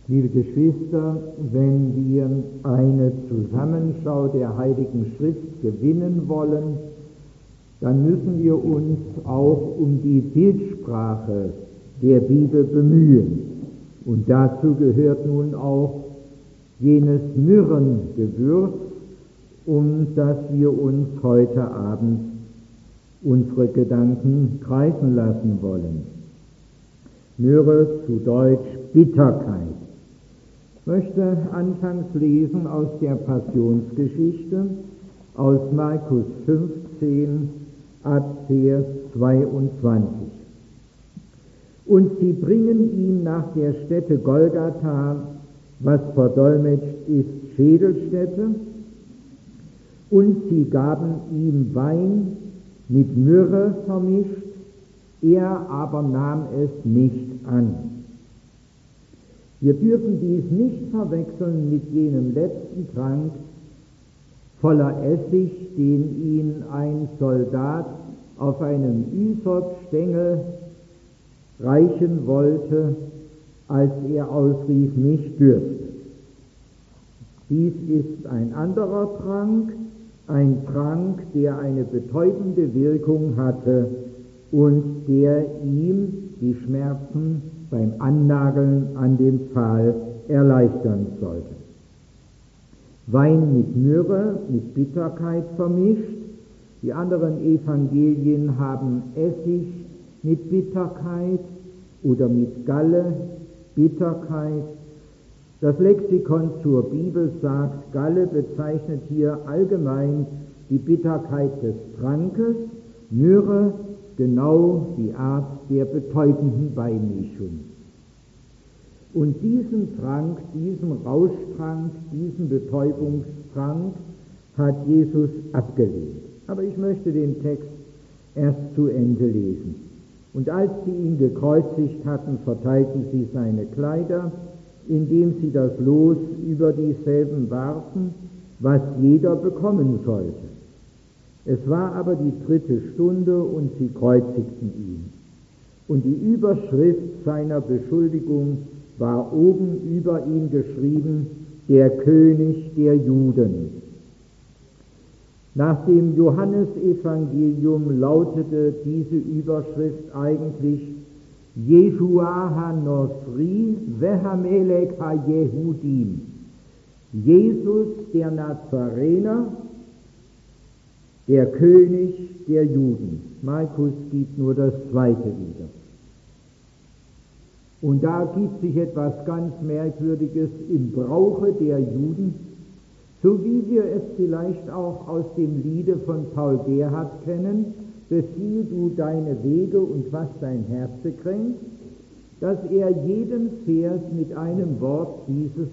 Liebe Geschwister, wenn wir eine Zusammenschau der Heiligen Schrift gewinnen wollen, dann müssen wir uns auch um die Bildsprache der Bibel bemühen. Und dazu gehört nun auch jenes Myrrhengewürz, um das wir uns heute Abend unsere Gedanken kreisen lassen wollen. Myrrhe, zu Deutsch Bitterkeit. Ich möchte anfangs lesen aus der Passionsgeschichte, aus Markus 15, ab Vers 22. Und sie bringen ihn nach der Stätte Golgatha, was verdolmetscht ist Schädelstätte, und sie gaben ihm Wein mit Myrrhe vermischt, er aber nahm es nicht an. Wir dürfen dies nicht verwechseln mit jenem letzten Trank voller Essig, den ihn ein Soldat auf einem Ysopstängel reichen wollte, als er ausrief, mich dürstet. Dies ist ein anderer Trank, ein Trank, der eine betäubende Wirkung hatte und der ihm die Schmerzen beim Annageln an dem Pfahl erleichtern sollte. Wein mit Myrrhe, mit Bitterkeit vermischt. Die anderen Evangelien haben Essig mit Bitterkeit oder mit Galle, Bitterkeit. Das Lexikon zur Bibel sagt, Galle bezeichnet hier allgemein die Bitterkeit des Trankes, Myrrhe genau die Art der betäubenden Beimischung. Und diesen Trank, diesen Rauschtrank, diesen Betäubungstrank hat Jesus abgelehnt. Aber ich möchte den Text erst zu Ende lesen. Und als sie ihn gekreuzigt hatten, verteilten sie seine Kleider, indem sie das Los über dieselben warfen, was jeder bekommen sollte. Es war aber die 3. Stunde und sie kreuzigten ihn. Und die Überschrift seiner Beschuldigung war oben über ihn geschrieben, der König der Juden. Nach dem Johannesevangelium lautete diese Überschrift eigentlich Yeshua ha-Nosri vehamelech ha-Yehudim. Jesus der Nazarener, der König der Juden. Markus gibt nur das zweite wieder. Und da gibt sich etwas ganz Merkwürdiges im Brauche der Juden, so wie wir es vielleicht auch aus dem Liede von Paul Gerhardt kennen, befiehl du deine Wege und was dein Herz kränkt, dass er jeden Vers mit einem Wort dieses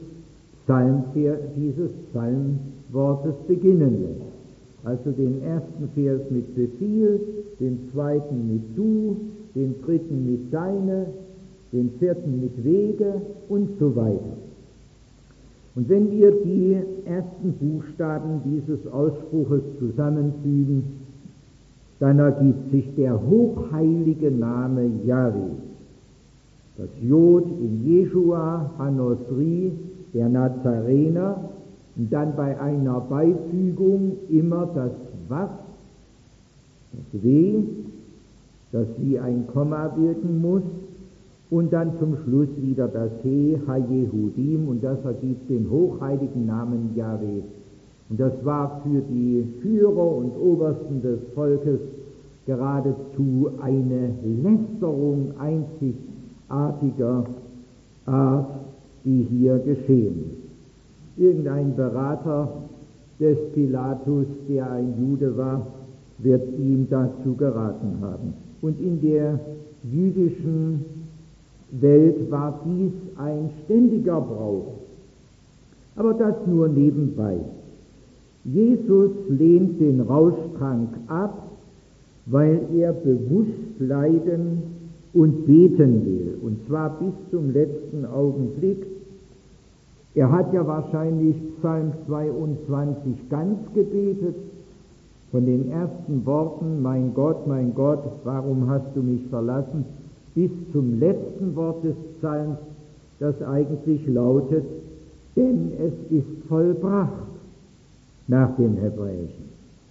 Psalmwortes beginnen lässt. Also den ersten Vers mit Befehl, den zweiten mit du, den dritten mit deine, den vierten mit Wege und so weiter. Und wenn wir die ersten Buchstaben dieses Ausspruches zusammenfügen, dann ergibt sich der hochheilige Name Yahweh. Das Jod in Jeshua ha-Nosri, der Nazarener, und dann bei einer Beifügung immer das Was, das W, das wie ein Komma wirken muss, und dann zum Schluss wieder das He, ha-Yehudim, und das ergibt den hochheiligen Namen Yahweh. Und das war für die Führer und Obersten des Volkes geradezu eine Lästerung einzigartiger Art, die hier geschehen ist. Irgendein Berater des Pilatus, der ein Jude war, wird ihm dazu geraten haben. Und in der jüdischen Welt war dies ein ständiger Brauch. Aber das nur nebenbei. Jesus lehnt den Rauschtrank ab, weil er bewusst leiden und beten will, und zwar bis zum letzten Augenblick. Er hat ja wahrscheinlich Psalm 22 ganz gebetet, von den ersten Worten, mein Gott, warum hast du mich verlassen, bis zum letzten Wort des Psalms, das eigentlich lautet, denn es ist vollbracht nach dem Hebräischen.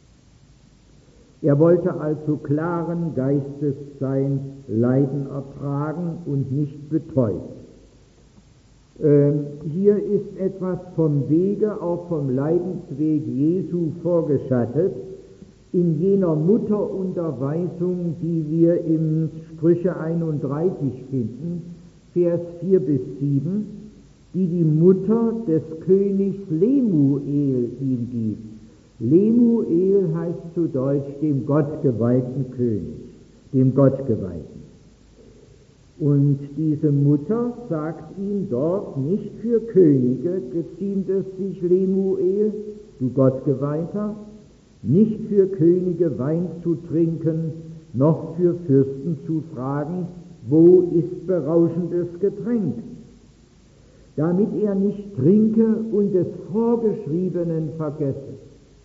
Er wollte also klaren Geistes sein, Leiden ertragen und nicht betäubt. Hier ist etwas vom Wege, auch vom Leidensweg Jesu vorgeschattet, in jener Mutterunterweisung, die wir im Sprüche 31 finden, Vers 4 bis 7, die Mutter des Königs Lemuel ihm gibt. Lemuel heißt zu Deutsch dem gottgeweihten König, dem Gottgeweihten. Und diese Mutter sagt ihm dort, nicht für Könige geziemt es sich, Lemuel, du Gottgeweihter, nicht für Könige Wein zu trinken, noch für Fürsten zu fragen, wo ist berauschendes Getränk, damit er nicht trinke und des Vorgeschriebenen vergesse.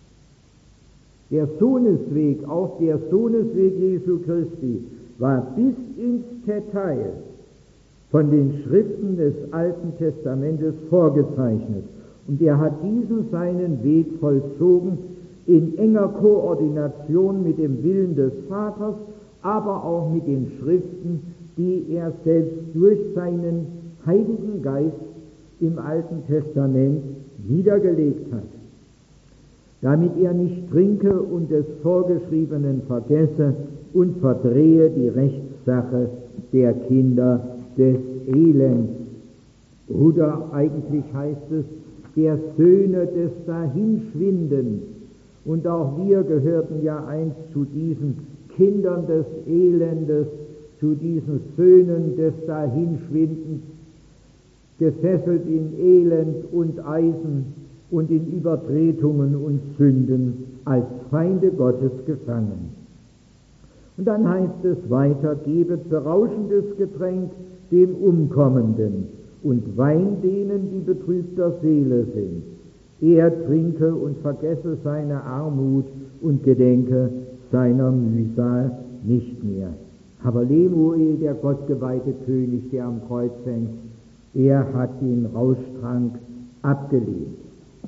Der Sohnesweg, auch der Sohnesweg Jesu Christi, war bis ins Detail von den Schriften des Alten Testamentes vorgezeichnet. Und er hat diesen seinen Weg vollzogen in enger Koordination mit dem Willen des Vaters, aber auch mit den Schriften, die er selbst durch seinen Heiligen Geist im Alten Testament niedergelegt hat, damit er nicht trinke und des Vorgeschriebenen vergesse und verdrehe die Rechtssache der Kinder des Elends. Oder eigentlich heißt es, der Söhne des Dahinschwindens. Und auch wir gehörten ja einst zu diesen Kindern des Elendes, zu diesen Söhnen des Dahinschwindens, gefesselt in Elend und Eisen und in Übertretungen und Sünden, als Feinde Gottes gefangen. Und dann heißt es weiter, gebet berauschendes Getränk dem Umkommenden und Wein denen, die betrübter Seele sind. Er trinke und vergesse seine Armut und gedenke seiner Mühsal nicht mehr. Aber Lemuel, der gottgeweihte König, der am Kreuz hängt, er hat den Rauschtrank abgelehnt.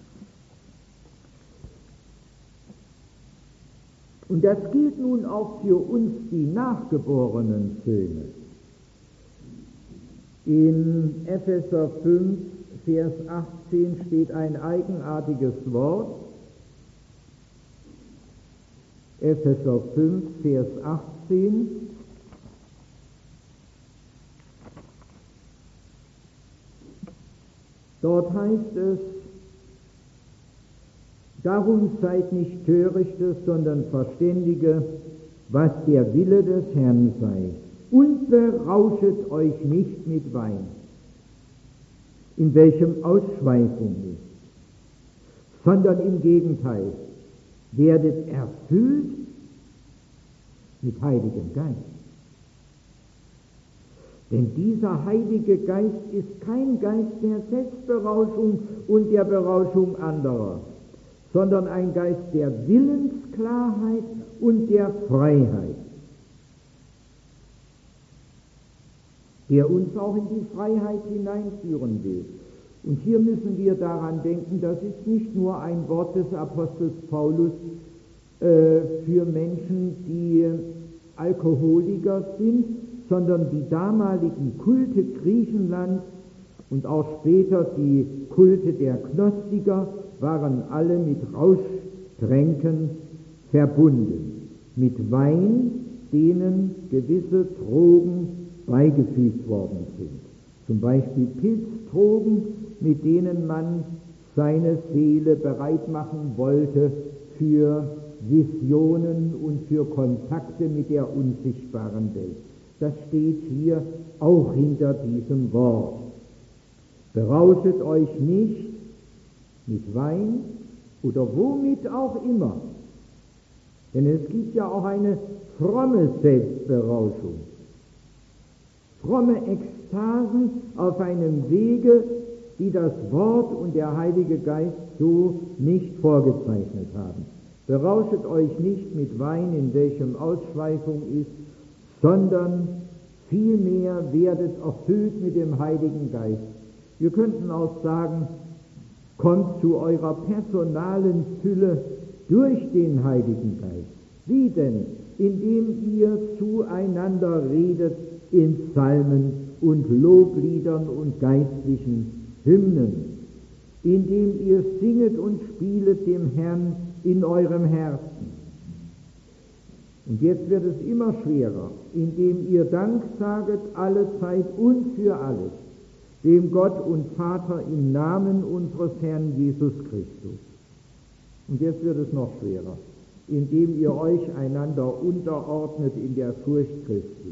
Und das gilt nun auch für uns, die nachgeborenen Söhne. In Epheser 5, Vers 18 steht ein eigenartiges Wort. Epheser 5, Vers 18. Dort heißt es, darum seid nicht Törichte, sondern Verständige, was der Wille des Herrn sei, und berauschet euch nicht mit Wein, in welchem Ausschweifung ist, sondern im Gegenteil, werdet erfüllt mit Heiligem Geist. Denn dieser Heilige Geist ist kein Geist der Selbstberauschung und der Berauschung anderer, sondern ein Geist der Willensklarheit und der Freiheit, der uns auch in die Freiheit hineinführen will. Und hier müssen wir daran denken, das ist nicht nur ein Wort des Apostels Paulus für Menschen, die Alkoholiker sind, sondern die damaligen Kulte Griechenlands und auch später die Kulte der Gnostiker waren alle mit Rauschtränken verbunden, mit Wein, denen gewisse Drogen beigefügt worden sind. Zum Beispiel Pilzdrogen, mit denen man seine Seele bereit machen wollte für Visionen und für Kontakte mit der unsichtbaren Welt. Das steht hier auch hinter diesem Wort. Berauschet euch nicht mit Wein oder womit auch immer. Denn es gibt ja auch eine fromme Selbstberauschung. Fromme Ekstasen auf einem Wege, die das Wort und der Heilige Geist so nicht vorgezeichnet haben. Berauschet euch nicht mit Wein, in welchem Ausschweifung ist, sondern Vielmehr werdet erfüllt mit dem Heiligen Geist. Wir könnten auch sagen, kommt zu eurer personalen Fülle durch den Heiligen Geist. Wie denn? Indem ihr zueinander redet in Psalmen und Lobliedern und geistlichen Hymnen, indem ihr singet und spielet dem Herrn in eurem Herzen. Und jetzt wird es immer schwerer, indem ihr Dank saget allezeit und für alles, dem Gott und Vater im Namen unseres Herrn Jesus Christus. Und jetzt wird es noch schwerer, indem ihr euch einander unterordnet in der Furcht Christi.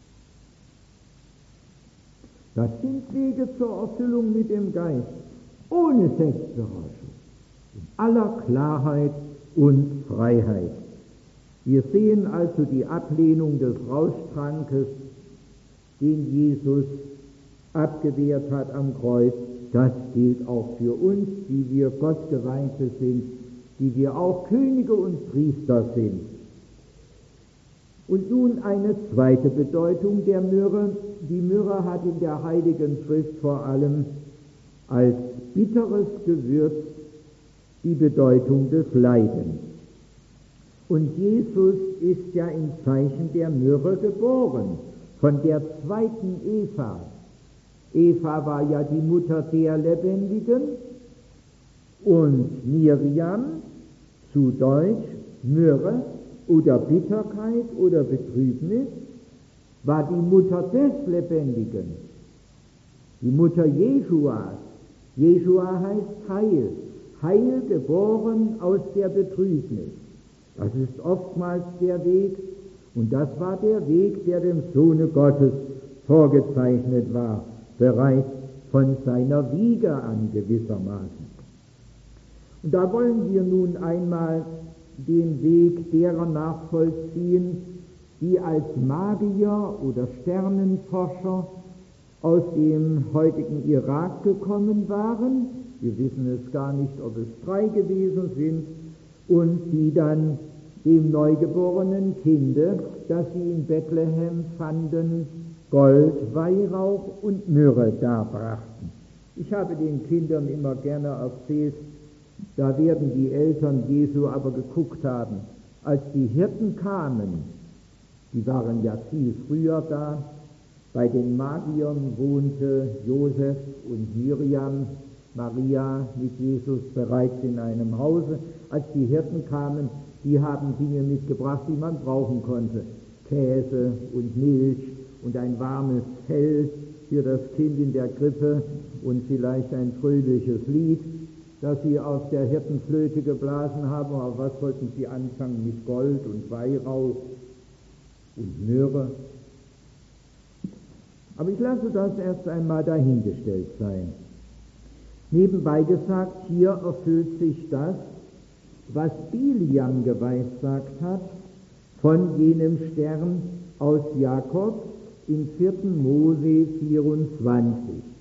Das sind Wege zur Erfüllung mit dem Geist, ohne Selbstbeherrschung, in aller Klarheit und Freiheit. Wir sehen also die Ablehnung des Rauschtrankes, den Jesus abgewehrt hat am Kreuz. Das gilt auch für uns, die wir Gottgeweihte sind, die wir auch Könige und Priester sind. Und nun eine zweite Bedeutung der Myrrhe. Die Myrrhe hat in der Heiligen Schrift vor allem als bitteres Gewürz die Bedeutung des Leidens. Und Jesus ist ja im Zeichen der Myrrhe geboren, von der zweiten Eva. Eva war ja die Mutter der Lebendigen und Miriam, zu Deutsch Myrrhe oder Bitterkeit oder Betrübnis, war die Mutter des Lebendigen, die Mutter Jeschuas. Jeschua heißt Heil, Heil geboren aus der Betrübnis. Das ist oftmals der Weg, und das war der Weg, der dem Sohne Gottes vorgezeichnet war, bereits von seiner Wiege an gewissermaßen. Und da wollen wir nun einmal den Weg derer nachvollziehen, die als Magier oder Sternenforscher aus dem heutigen Irak gekommen waren. Wir wissen es gar nicht, ob es 3 gewesen sind, und die dann dem neugeborenen Kinde, das sie in Bethlehem fanden, Gold, Weihrauch und Myrrhe darbrachten. Ich habe den Kindern immer gerne erzählt, da werden die Eltern Jesu aber geguckt haben, als die Hirten kamen, die waren ja viel früher da, bei den Magiern wohnte Josef und Miriam, Maria mit Jesus bereits in einem Hause. Als die Hirten kamen, die haben Dinge mitgebracht, die man brauchen konnte. Käse und Milch und ein warmes Fell für das Kind in der Krippe und vielleicht ein fröhliches Lied, das sie auf der Hirtenflöte geblasen haben. Aber was wollten sie anfangen mit Gold und Weihrauch und Myrrhe? Aber ich lasse das erst einmal dahingestellt sein. Nebenbei gesagt, hier erfüllt sich das, was Biliam geweissagt hat von jenem Stern aus Jakob in 4. Mose 24.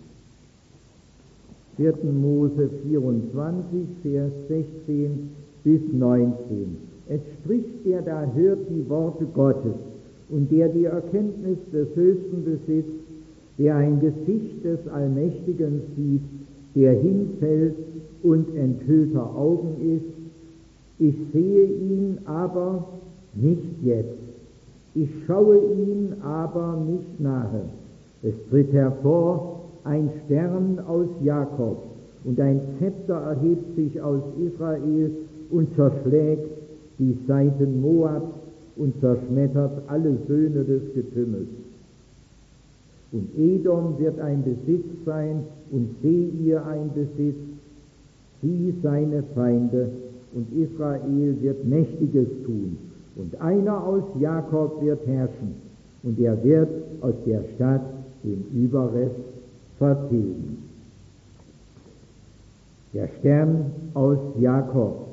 4. Mose 24, Vers 16 bis 19. Es spricht, der da hört die Worte Gottes und der die Erkenntnis des Höchsten besitzt, der ein Gesicht des Allmächtigen sieht, der hinfällt und enthüllter Augen ist. Ich sehe ihn aber nicht jetzt. Ich schaue ihn aber nicht nahe. Es tritt hervor ein Stern aus Jakob und ein Zepter erhebt sich aus Israel und zerschlägt die Seiten Moabs und zerschmettert alle Söhne des Getümmels. Und Edom wird ein Besitz sein und Seir ein Besitz, sie seine Feinde, und Israel wird Mächtiges tun. Und einer aus Jakob wird herrschen, und er wird aus der Stadt den Überrest vertilgen. Der Stern aus Jakob.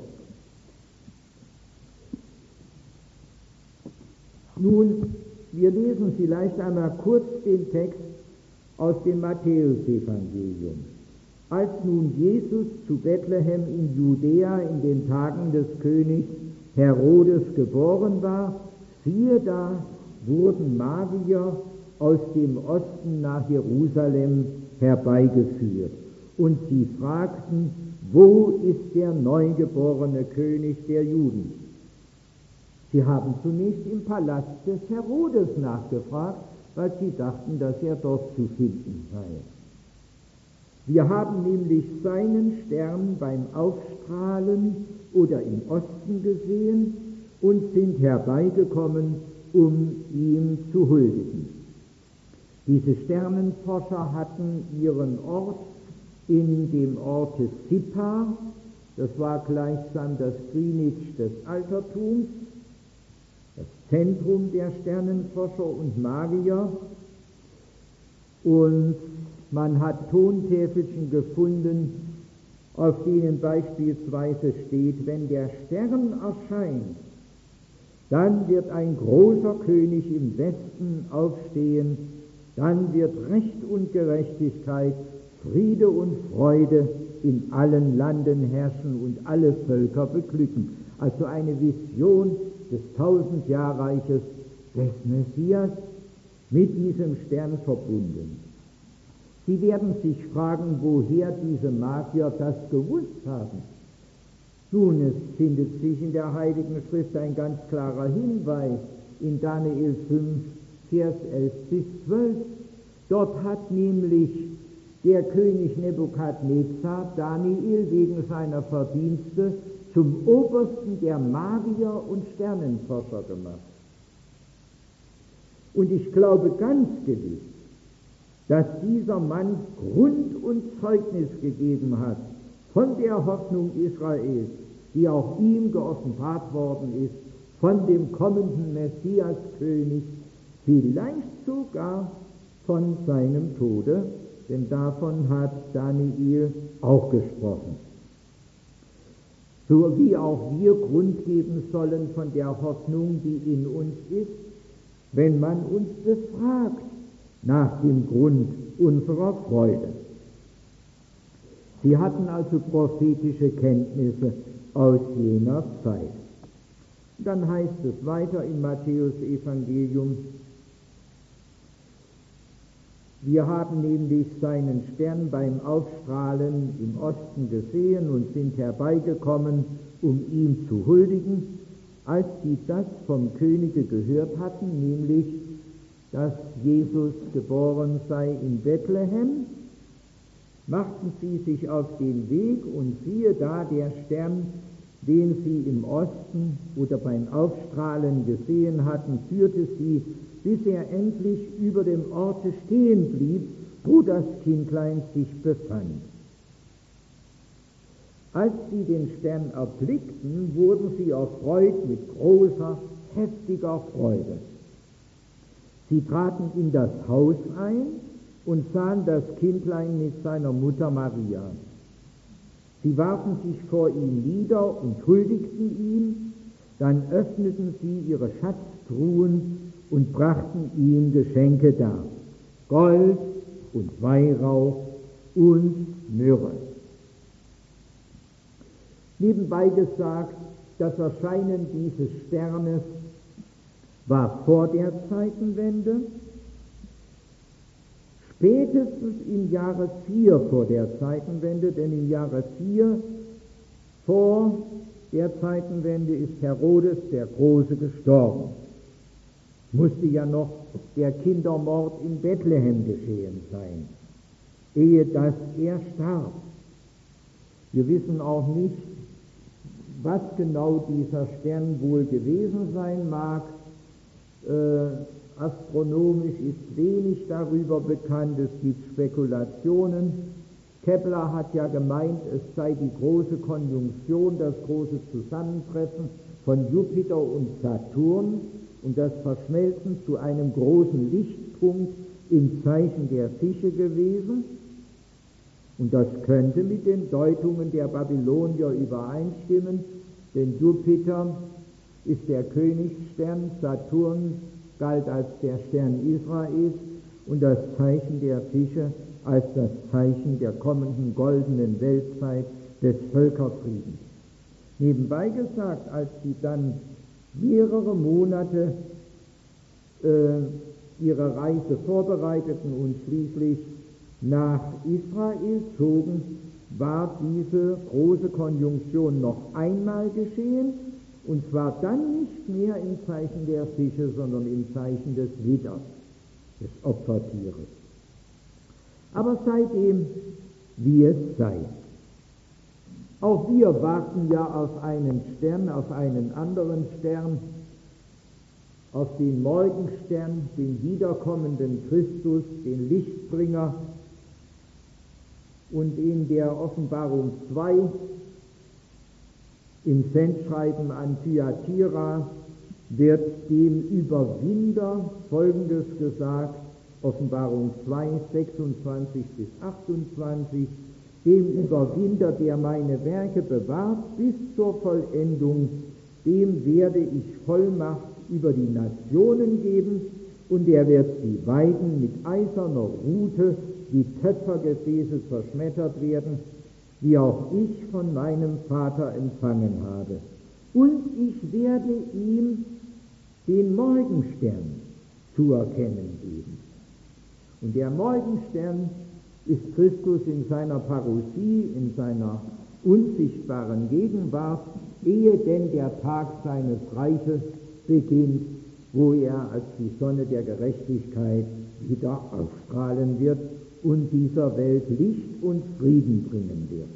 Nun, wir lesen vielleicht einmal kurz den Text aus dem Matthäusevangelium. Als nun Jesus zu Bethlehem in Judäa in den Tagen des Königs Herodes geboren war, siehe da, wurden Magier aus dem Osten nach Jerusalem herbeigeführt. Und sie fragten, wo ist der neugeborene König der Juden? Sie haben zunächst im Palast des Herodes nachgefragt, weil sie dachten, dass er dort zu finden sei. Wir haben nämlich seinen Stern beim Aufstrahlen oder im Osten gesehen und sind herbeigekommen, um ihm zu huldigen. Diese Sternenforscher hatten ihren Ort in dem Orte Sippa, das war gleichsam das Greenwich des Altertums, das Zentrum der Sternenforscher und Magier, und man hat Tontäfelchen gefunden, auf denen beispielsweise steht, wenn der Stern erscheint, dann wird ein großer König im Westen aufstehen, dann wird Recht und Gerechtigkeit, Friede und Freude in allen Landen herrschen und alle Völker beglücken. Also eine Vision des Tausendjahrreiches des Messias mit diesem Stern verbunden. Sie werden sich fragen, woher diese Magier das gewusst haben. Nun, es findet sich in der Heiligen Schrift ein ganz klarer Hinweis in Daniel 5, Vers 11 bis 12. Dort hat nämlich der König Nebukadnezar Daniel wegen seiner Verdienste zum Obersten der Magier und Sternenforscher gemacht. Und ich glaube ganz gewiss, dass dieser Mann Grund und Zeugnis gegeben hat von der Hoffnung Israels, die auch ihm geoffenbart worden ist, von dem kommenden Messiaskönig, vielleicht sogar von seinem Tode, denn davon hat Daniel auch gesprochen. So wie auch wir Grund geben sollen von der Hoffnung, die in uns ist, wenn man uns befragt nach dem Grund unserer Freude. Sie hatten also prophetische Kenntnisse aus jener Zeit. Dann heißt es weiter im Matthäus-Evangelium, wir haben nämlich seinen Stern beim Aufstrahlen im Osten gesehen und sind herbeigekommen, um ihm zu huldigen, als sie das vom Könige gehört hatten, nämlich, dass Jesus geboren sei in Bethlehem, machten sie sich auf den Weg und siehe da, der Stern, den sie im Osten oder beim Aufstrahlen gesehen hatten, führte sie, bis er endlich über dem Orte stehen blieb, wo das Kindlein sich befand. Als sie den Stern erblickten, wurden sie erfreut mit großer, heftiger Freude. Sie traten in das Haus ein und sahen das Kindlein mit seiner Mutter Maria. Sie warfen sich vor ihm nieder und huldigten ihm, dann öffneten sie ihre Schatztruhen und brachten ihm Geschenke dar, Gold und Weihrauch und Myrrhe. Nebenbei gesagt, das Erscheinen dieses Sternes war vor der Zeitenwende, spätestens im Jahre 4 vor der Zeitenwende, denn im Jahre 4 vor der Zeitenwende ist Herodes der Große gestorben. Musste ja noch der Kindermord in Bethlehem geschehen sein, ehe dass er starb. Wir wissen auch nicht, was genau dieser Stern wohl gewesen sein mag. Astronomisch ist wenig darüber bekannt, es gibt Spekulationen. Kepler hat ja gemeint, es sei die große Konjunktion, das große Zusammentreffen von Jupiter und Saturn und das Verschmelzen zu einem großen Lichtpunkt im Zeichen der Fische gewesen. Und das könnte mit den Deutungen der Babylonier übereinstimmen, denn Jupiter ist der Königsstern, Saturn galt als der Stern Israels und das Zeichen der Fische als das Zeichen der kommenden goldenen Weltzeit des Völkerfriedens. Nebenbei gesagt, als sie dann mehrere Monate ihre Reise vorbereiteten und schließlich nach Israel zogen, war diese große Konjunktion noch einmal geschehen, und zwar dann nicht mehr im Zeichen der Fische, sondern im Zeichen des Widders, des Opfertieres. Aber seitdem, wie es sei. Auch wir warten ja auf einen Stern, auf einen anderen Stern, auf den Morgenstern, den wiederkommenden Christus, den Lichtbringer. Und in der Offenbarung 2, im Sendschreiben an Thyatira, wird dem Überwinder Folgendes gesagt, Offenbarung 2, 26 bis 28, dem Überwinder, der meine Werke bewahrt bis zur Vollendung, dem werde ich Vollmacht über die Nationen geben, und er wird sie weiden mit eiserner Rute, die Töpfergefäße zerschmettert werden, wie auch ich von meinem Vater empfangen habe. Und ich werde ihm den Morgenstern zu erkennen geben. Und der Morgenstern ist Christus in seiner Parousie, in seiner unsichtbaren Gegenwart, ehe denn der Tag seines Reiches beginnt, wo er als die Sonne der Gerechtigkeit wieder aufstrahlen wird und dieser Welt Licht und Frieden bringen wird.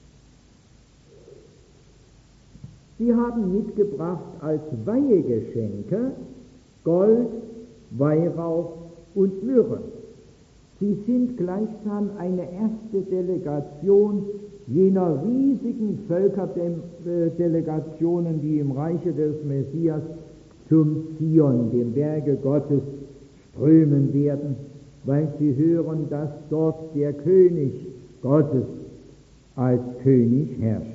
Sie haben mitgebracht als Weihegeschenke Gold, Weihrauch und Myrrhe. Sie sind gleichsam eine erste Delegation jener riesigen Völkerdelegationen, die im Reiche des Messias zum Zion, dem Berge Gottes, strömen werden, weil sie hören, dass dort der König Gottes als König herrscht.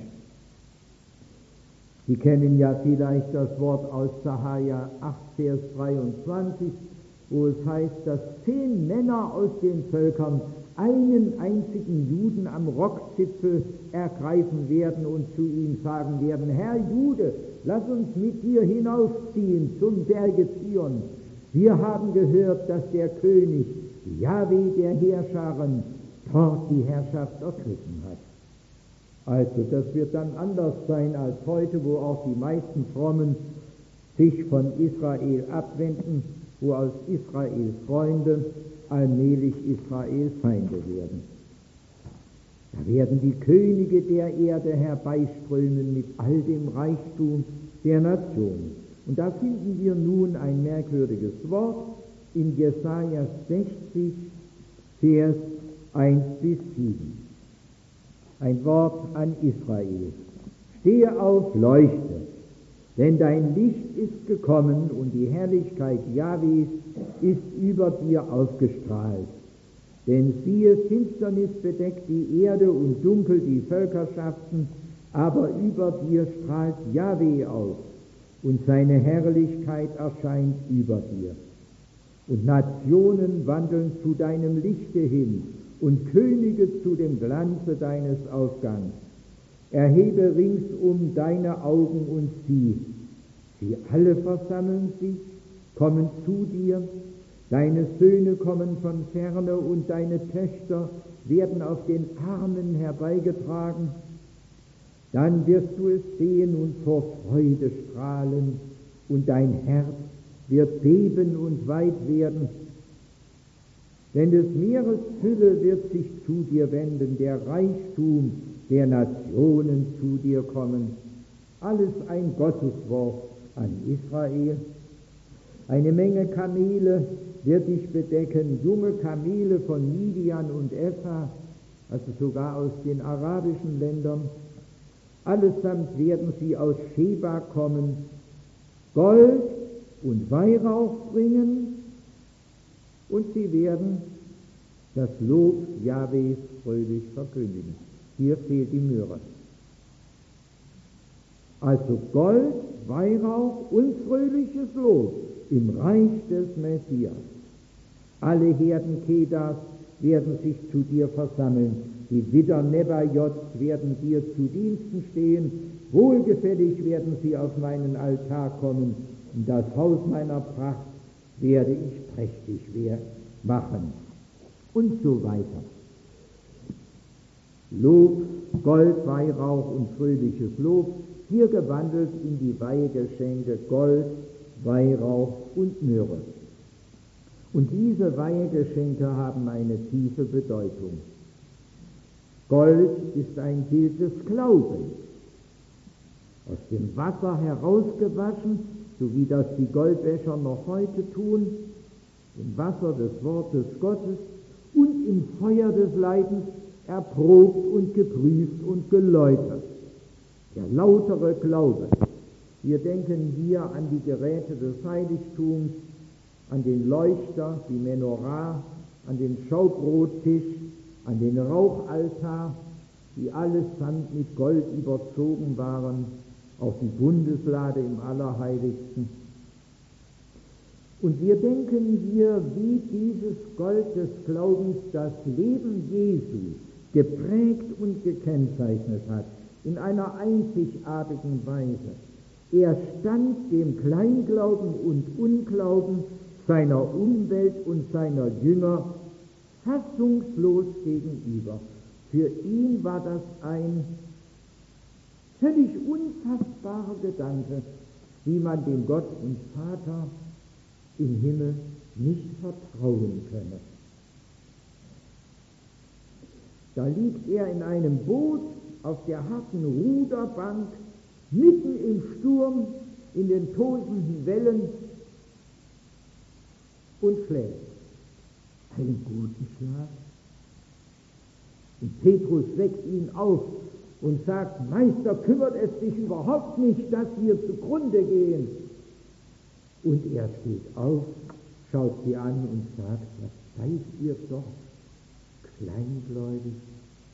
Sie kennen ja vielleicht das Wort aus Sacharja 8, Vers 23, wo es heißt, dass 10 Männer aus den Völkern einen einzigen Juden am Rockzipfel ergreifen werden und zu ihm sagen werden: Herr Jude, lass uns mit dir hinaufziehen zum Berge Zion. Wir haben gehört, dass der König Jahwe der Heerscharen dort die Herrschaft ergriffen hat. Also das wird dann anders sein als heute, wo auch die meisten Frommen sich von Israel abwenden, wo aus Israel Freunde allmählich Israel Feinde werden. Da werden die Könige der Erde herbeiströmen mit all dem Reichtum der Nationen. Und da finden wir nun ein merkwürdiges Wort in Jesaja 60, Vers 1 bis 7. Ein Wort an Israel. Stehe auf, leuchte, denn dein Licht ist gekommen und die Herrlichkeit Jahwes ist über dir aufgestrahlt. Denn siehe, Finsternis bedeckt die Erde und dunkel die Völkerschaften, aber über dir strahlt Jahwe auf und seine Herrlichkeit erscheint über dir. Und Nationen wandeln zu deinem Lichte hin und Könige zu dem Glanze deines Aufgangs. Erhebe ringsum deine Augen und sieh. Sie alle versammeln sich, kommen zu dir. Deine Söhne kommen von ferne und deine Töchter werden auf den Armen herbeigetragen. Dann wirst du es sehen und vor Freude strahlen, und dein Herz wird beben und weit werden. Denn des Meeres Fülle wird sich zu dir wenden, der Reichtum der Nationen zu dir kommen. Alles ein Gotteswort an Israel. Eine Menge Kamele wird dich bedecken, junge Kamele von Midian und Epha, also sogar aus den arabischen Ländern. Allesamt werden sie aus Sheba kommen, Gold und Weihrauch bringen, und sie werden das Lob Jahwes fröhlich verkündigen. Hier fehlt die Myrrhe. Also Gold, Weihrauch und fröhliches Lob im Reich des Messias. Alle Herden Kedas werden sich zu dir versammeln. Die Widder Nebajots werden dir zu Diensten stehen. Wohlgefällig werden sie auf meinen Altar kommen. Und das Haus meiner Pracht werde ich prächtig machen. Und so weiter. Lob, Gold, Weihrauch und fröhliches Lob, hier gewandelt in die Weihegeschenke Gold, Weihrauch und Myrrhe. Und diese Weihegeschenke haben eine tiefe Bedeutung. Gold ist ein Bild des Glaubens, aus dem Wasser herausgewaschen, so wie das die Goldwäscher noch heute tun, im Wasser des Wortes Gottes und im Feuer des Leidens erprobt und geprüft und geläutert. Der lautere Glaube. Wir denken hier an die Geräte des Heiligtums, an den Leuchter, die Menorah, an den Schaubrottisch, an den Rauchaltar, die allesamt mit Gold überzogen waren, auf die Bundeslade im Allerheiligsten. Und wir denken hier, wie dieses Gold des Glaubens das Leben Jesu geprägt und gekennzeichnet hat, in einer einzigartigen Weise. Er stand dem Kleinglauben und Unglauben seiner Umwelt und seiner Jünger fassungslos gegenüber. Für ihn war das ein völlig unfassbarer Gedanke, wie man dem Gott und Vater im Himmel nicht vertrauen könne. Da liegt er in einem Boot auf der harten Ruderbank, mitten im Sturm, in den tosenden Wellen und schläft. Einen guten Schlaf. Und Petrus weckt ihn auf und sagt: Meister, kümmert es dich überhaupt nicht, dass wir zugrunde gehen? Und er steht auf, schaut sie an und sagt: Was seid ihr doch kleingläubig?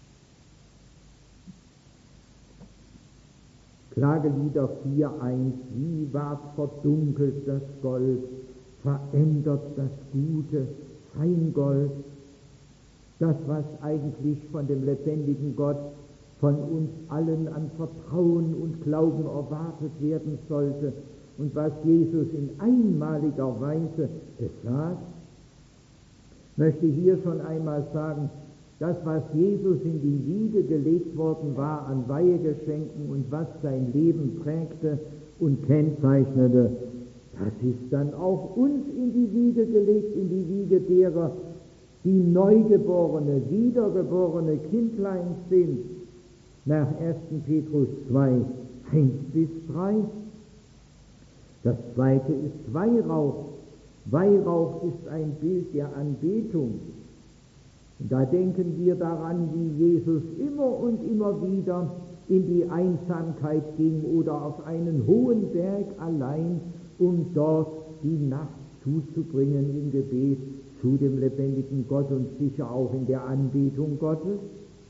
Klagelieder 4,1: Wie ward verdunkelt das Gold, verändert das gute Feingold. Das, was eigentlich von dem lebendigen Gott, von uns allen an Vertrauen und Glauben erwartet werden sollte und was Jesus in einmaliger Weise besaß, möchte hier schon einmal sagen, das, was Jesus in die Wiege gelegt worden war an Weihegeschenken und was sein Leben prägte und kennzeichnete, das ist dann auch uns in die Wiege gelegt, in die Wiege derer, die neugeborene, wiedergeborene Kindlein sind, nach 1. Petrus 2, 1-3. Das zweite ist Weihrauch. Weihrauch ist ein Bild der Anbetung. Und da denken wir daran, wie Jesus immer und immer wieder in die Einsamkeit ging oder auf einen hohen Berg allein, um dort die Nacht zuzubringen im Gebet zu dem lebendigen Gott und sicher auch in der Anbetung Gottes.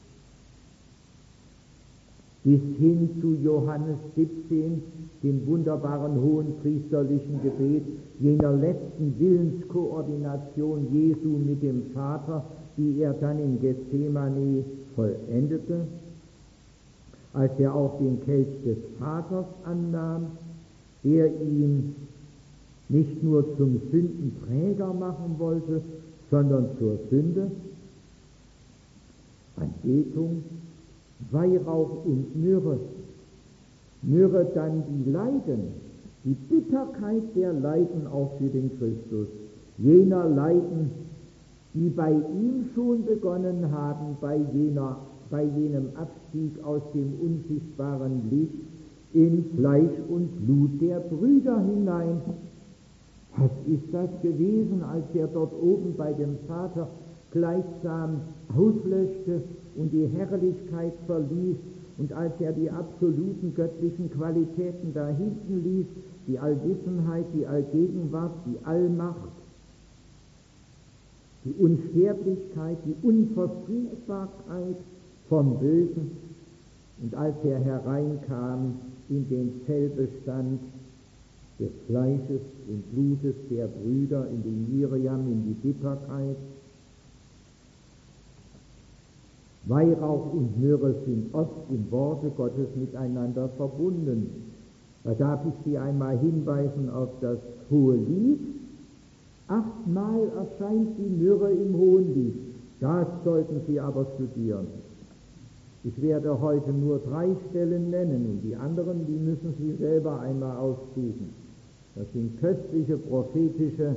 Bis hin zu Johannes 17, dem wunderbaren hohenpriesterlichen Gebet, jener letzten Willenskoordination Jesu mit dem Vater, die er dann in Gethsemane vollendete, als er auch den Kelch des Vaters annahm, der ihn nicht nur zum Sündenträger machen wollte, sondern zur Sünde. Anbetung, Weihrauch und Myrrhe. Myrrhe dann die Leiden, die Bitterkeit der Leiden auch für den Christus, jener Leiden, die bei ihm schon begonnen haben, bei jenem Abstieg aus dem unsichtbaren Licht in Fleisch und Blut der Brüder hinein. Was ist das gewesen, als er dort oben bei dem Vater gleichsam auslöschte und die Herrlichkeit verließ und als er die absoluten göttlichen Qualitäten da hinten ließ, die Allwissenheit, die Allgegenwart, die Allmacht, die Unsterblichkeit, die Unversuchbarkeit vom Bösen, und als er hereinkam in den Zellbestand des Fleisches und Blutes der Brüder, in den Miriam, in die Bitterkeit. Weihrauch und Myrrhe sind oft im Worte Gottes miteinander verbunden. Da darf ich Sie einmal hinweisen auf das Hohe Lied, 8-mal erscheint die Myrrhe im Hohenlied. Das sollten Sie aber studieren. Ich werde heute nur 3 Stellen nennen und die anderen, die müssen Sie selber einmal aussuchen. Das sind köstliche prophetische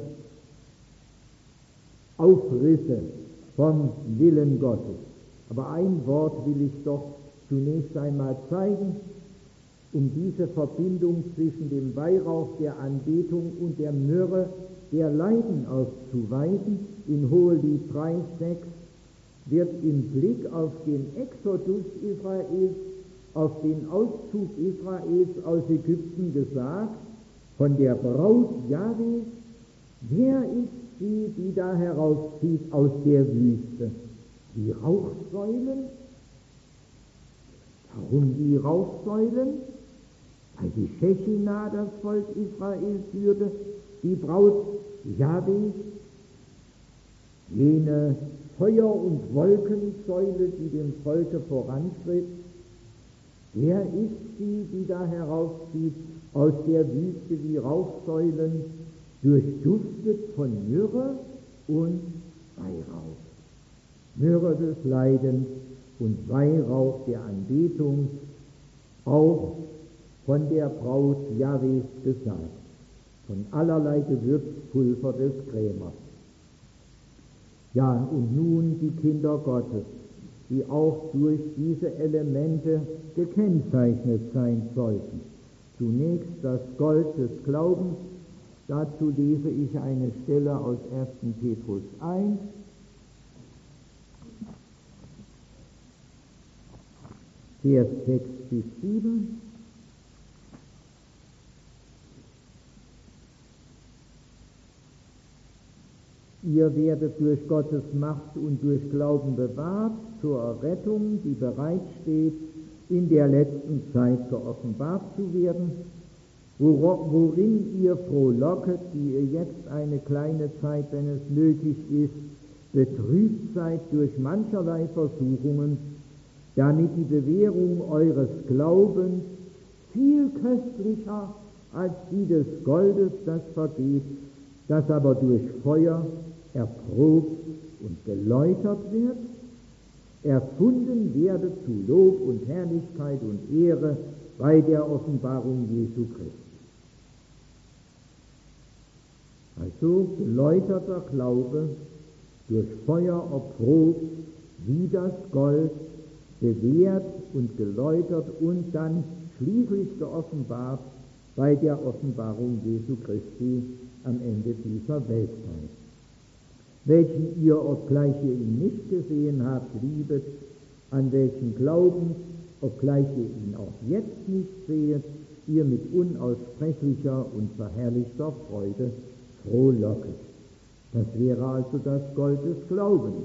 Aufrisse vom Willen Gottes. Aber ein Wort will ich doch zunächst einmal zeigen, um diese Verbindung zwischen dem Weihrauch der Anbetung und der Myrrhe der Leiden aufzuweisen. In Hohelied 3,6 wird im Blick auf den Exodus Israels, auf den Auszug Israels aus Ägypten gesagt, von der Braut Jahwes, wer ist sie, die da herauszieht aus der Wüste? Die Rauchsäulen? Warum die Rauchsäulen? Weil die Shechina das Volk Israel führte, die Braut Jahwes, jene Feuer- und Wolkensäule, die dem Volke voranschritt. Wer ist sie, die da herauszieht aus der Wüste wie Rauchsäulen, durchduftet von Myrrhe und Weihrauch? Myrrhe des Leidens und Weihrauch der Anbetung, auch von der Braut Jahwes gesagt, von allerlei Gewürzpulver des Krämers. Ja, und nun die Kinder Gottes, die auch durch diese Elemente gekennzeichnet sein sollten. Zunächst das Gold des Glaubens, dazu lese ich eine Stelle aus 1. Petrus 1, Vers 6 bis 7. Ihr werdet durch Gottes Macht und durch Glauben bewahrt zur Errettung, die bereitsteht, in der letzten Zeit geoffenbart zu werden, worin ihr frohlocket, die ihr jetzt eine kleine Zeit, wenn es nötig ist, betrübt seid durch mancherlei Versuchungen, damit die Bewährung eures Glaubens viel köstlicher als die des Goldes, das vergeht, das aber durch Feuer erprobt und geläutert wird, erfunden werde zu Lob und Herrlichkeit und Ehre bei der Offenbarung Jesu Christi. Also geläuterter Glaube, durch Feuer erprobt, wie das Gold, bewährt und geläutert und dann schließlich geoffenbart bei der Offenbarung Jesu Christi am Ende dieser Weltzeit. Welchen ihr, obgleich ihr ihn nicht gesehen habt, liebet, an welchen Glauben, obgleich ihr ihn auch jetzt nicht sehet, ihr mit unaussprechlicher und verherrlichter Freude frohlocket. Das wäre also das Gold des Glaubens.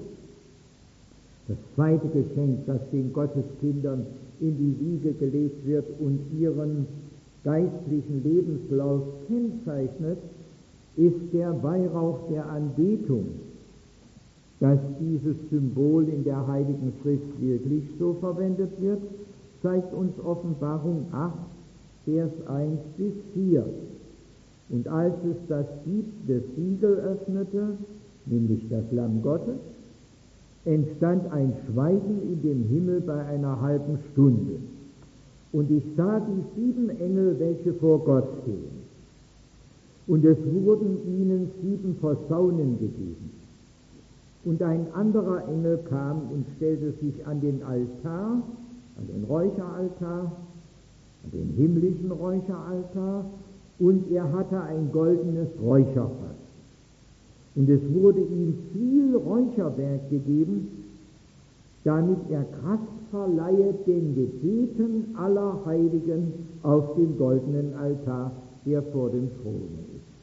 Das zweite Geschenk, das den Gotteskindern in die Wiege gelegt wird und ihren geistlichen Lebenslauf kennzeichnet, ist der Weihrauch der Anbetung. Dass dieses Symbol in der Heiligen Schrift wirklich so verwendet wird, zeigt uns Offenbarung 8, Vers 1 bis 4. Und als es das Siegel öffnete, nämlich das Lamm Gottes, entstand ein Schweigen in dem Himmel bei einer halben Stunde. Und ich sah die 7 Engel, welche vor Gott stehen. Und es wurden ihnen 7 Posaunen gegeben. Und ein anderer Engel kam und stellte sich an den Altar, an den Räucheraltar, an den himmlischen Räucheraltar, und er hatte ein goldenes Räucherfass. Und es wurde ihm viel Räucherwerk gegeben, damit er Kraft verleihe den Gebeten aller Heiligen auf dem goldenen Altar, der vor dem Throne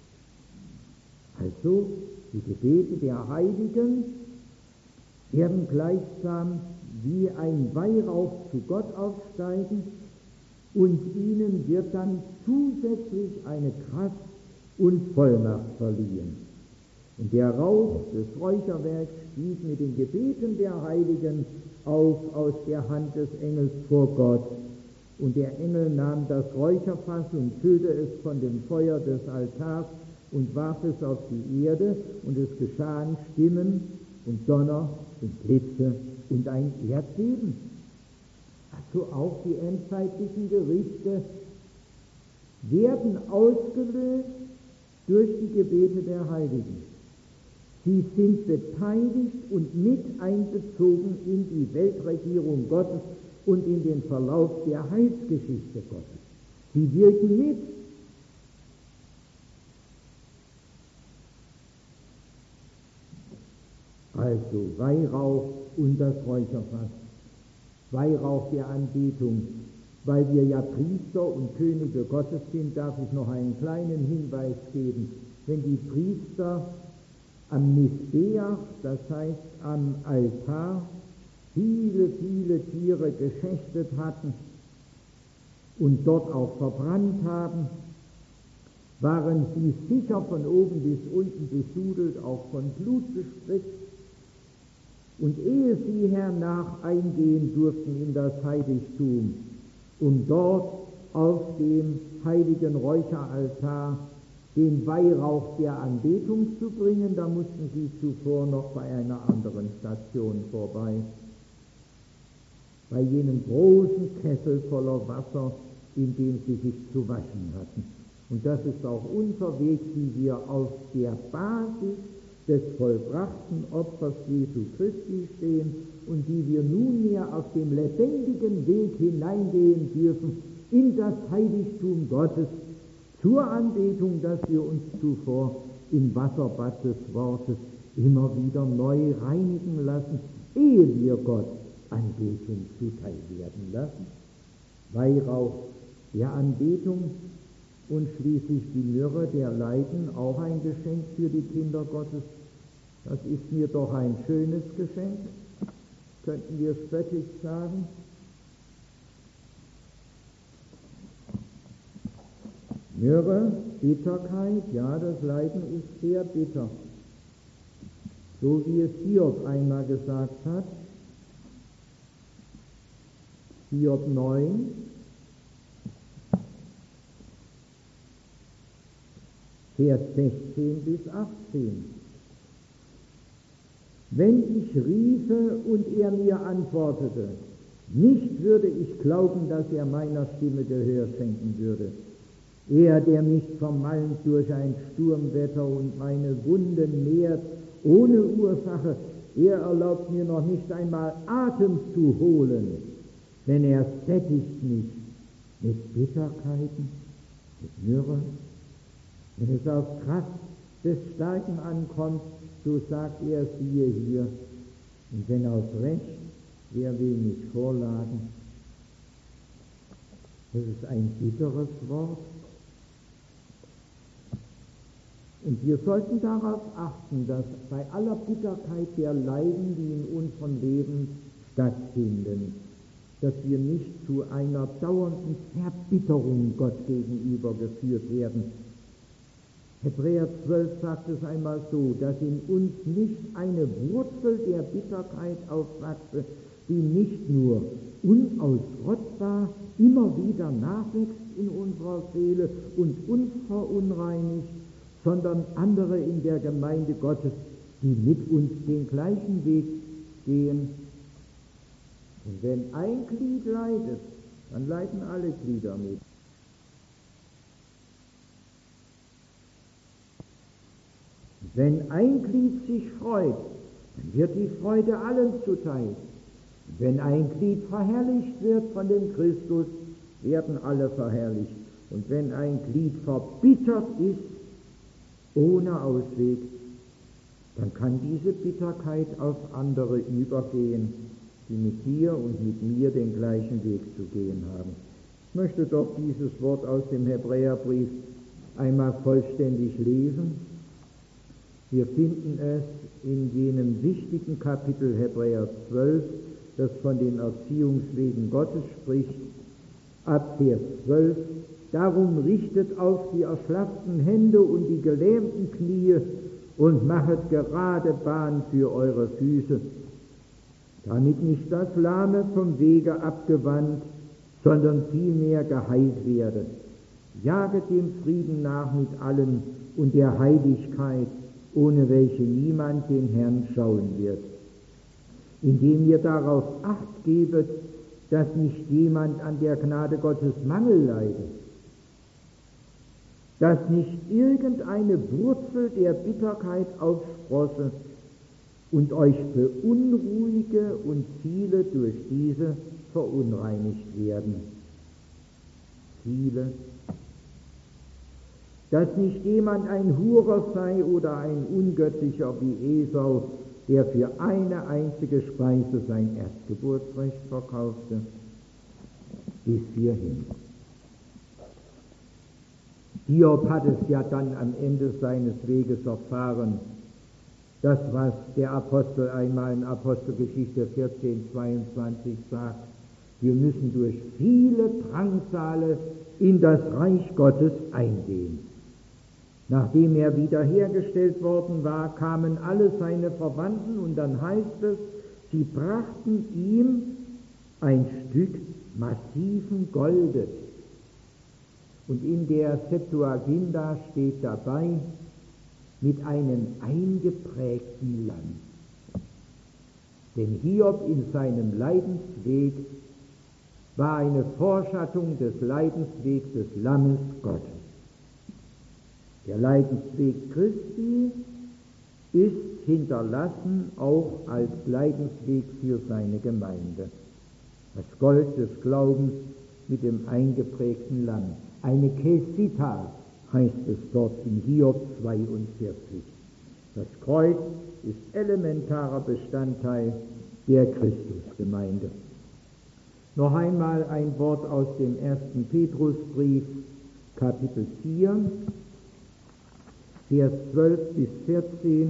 ist. Also, die Gebete der Heiligen werden gleichsam wie ein Weihrauch zu Gott aufsteigen und ihnen wird dann zusätzlich eine Kraft und Vollmacht verliehen. Und der Rauch des Räucherwerks stieg mit den Gebeten der Heiligen auf aus der Hand des Engels vor Gott. Und der Engel nahm das Räucherfass und füllte es von dem Feuer des Altars und warf es auf die Erde, und es geschahen Stimmen und Donner und Blitze und ein Erdbeben. Also auch die endzeitlichen Gerichte werden ausgelöst durch die Gebete der Heiligen. Sie sind beteiligt und mit einbezogen in die Weltregierung Gottes und in den Verlauf der Heilsgeschichte Gottes. Sie wirken mit. Also Weihrauch und das Räucherfass. Weihrauch der Anbetung. Weil wir ja Priester und Könige Gottes sind, darf ich noch einen kleinen Hinweis geben. Wenn die Priester am Missbeach, das heißt am Altar, viele Tiere geschächtet hatten und dort auch verbrannt haben, waren sie sicher von oben bis unten besudelt, auch von Blut bespritzt. Und ehe sie hernach eingehen durften in das Heiligtum, um dort auf dem heiligen Räucheraltar den Weihrauch der Anbetung zu bringen, da mussten sie zuvor noch bei einer anderen Station vorbei. Bei jenem großen Kessel voller Wasser, in dem sie sich zu waschen hatten. Und das ist auch unser Weg, wie wir auf der Basis des vollbrachten Opfers Jesu Christi stehen und wie wir nunmehr auf dem lebendigen Weg hineingehen dürfen in das Heiligtum Gottes zur Anbetung, dass wir uns zuvor im Wasserbad des Wortes immer wieder neu reinigen lassen, ehe wir Gott Anbetung zuteil werden lassen. Weihrauch der Anbetung und schließlich die Myrrhe der Leiden, auch ein Geschenk für die Kinder Gottes. Das ist mir doch ein schönes Geschenk, könnten wir spöttisch sagen. Myrrhe, Bitterkeit, ja, das Leiden ist sehr bitter. So wie es Hiob einmal gesagt hat, Hiob 9, Vers 16 bis 18. Wenn ich riefe und er mir antwortete, nicht würde ich glauben, dass er meiner Stimme Gehör schenken würde. Er, der mich vermalmt durch ein Sturmwetter und meine Wunden nährt ohne Ursache, er erlaubt mir noch nicht einmal Atem zu holen, denn er sättigt mich mit Bitterkeiten, mit Myrrhe. Wenn es auf Kraft des Starken ankommt, so sagt er, siehe hier, und wenn auf Recht, wer will mich vorladen? Das ist ein bitteres Wort. Und wir sollten darauf achten, dass bei aller Bitterkeit der Leiden, die in unserem Leben stattfinden, dass wir nicht zu einer dauernden Verbitterung Gott gegenüber geführt werden. Hebräer 12 sagt es einmal so, dass in uns nicht eine Wurzel der Bitterkeit aufwachse, die nicht nur unausrottbar immer wieder nachwächst in unserer Seele und uns verunreinigt, sondern andere in der Gemeinde Gottes, die mit uns den gleichen Weg gehen. Und wenn ein Glied leidet, dann leiden alle Glieder mit. Wenn ein Glied sich freut, dann wird die Freude allen zuteil. Wenn ein Glied verherrlicht wird von dem Christus, werden alle verherrlicht. Und wenn ein Glied verbittert ist, ohne Ausweg, dann kann diese Bitterkeit auf andere übergehen, die mit dir und mit mir den gleichen Weg zu gehen haben. Ich möchte doch dieses Wort aus dem Hebräerbrief einmal vollständig lesen. Wir finden es in jenem wichtigen Kapitel Hebräer 12, das von den Erziehungswegen Gottes spricht, ab Vers 12. Darum richtet auf die erschlafften Hände und die gelähmten Knie und machet gerade Bahn für eure Füße, damit nicht das Lahme vom Wege abgewandt, sondern vielmehr geheilt werde. Jaget dem Frieden nach mit allen und der Heiligkeit, ohne welche niemand den Herrn schauen wird. Indem ihr darauf Acht gebet, dass nicht jemand an der Gnade Gottes Mangel leidet, dass nicht irgendeine Wurzel der Bitterkeit aufsprosse und euch beunruhige und viele durch diese verunreinigt werden. Viele. Dass nicht jemand ein Hurer sei oder ein Ungöttlicher wie Esau, der für eine einzige Speise sein Erstgeburtsrecht verkaufte. Bis hierhin. Hiob hat es ja dann am Ende seines Weges erfahren, das, was der Apostel einmal in Apostelgeschichte 14:22 sagt, wir müssen durch viele Drangsale in das Reich Gottes eingehen. Nachdem er wiederhergestellt worden war, kamen alle seine Verwandten und dann heißt es, sie brachten ihm ein Stück massiven Goldes. Und in der Septuaginta steht dabei, mit einem eingeprägten Lamm. Denn Hiob in seinem Leidensweg war eine Vorschattung des Leidenswegs des Lammes Gottes. Der Leidensweg Christi ist hinterlassen auch als Leidensweg für seine Gemeinde. Das Gold des Glaubens mit dem eingeprägten Lamm. Eine Kesita heißt es dort in Hiob 42. Das Kreuz ist elementarer Bestandteil der Christusgemeinde. Noch einmal ein Wort aus dem 1. Petrusbrief, Kapitel 4, Vers 12 bis 14.